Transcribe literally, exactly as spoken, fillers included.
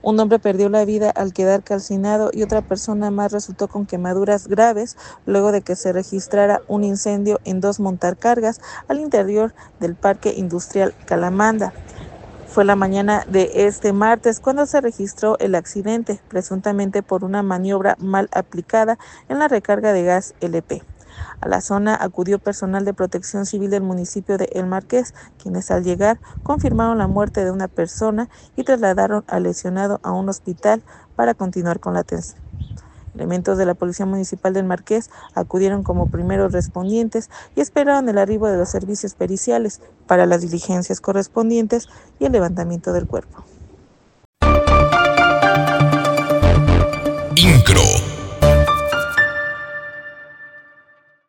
Un hombre perdió la vida al quedar calcinado y otra persona más resultó con quemaduras graves luego de que se registrara un incendio en dos montacargas al interior del Parque Industrial Calamanda. Fue la mañana de este martes cuando se registró el accidente, presuntamente por una maniobra mal aplicada en la recarga de gas L P. A la zona acudió personal de Protección Civil del municipio de El Marqués, quienes al llegar confirmaron la muerte de una persona y trasladaron al lesionado a un hospital para continuar con la atención. Elementos de la Policía Municipal del Marqués acudieron como primeros respondientes y esperaron el arribo de los servicios periciales para las diligencias correspondientes y el levantamiento del cuerpo.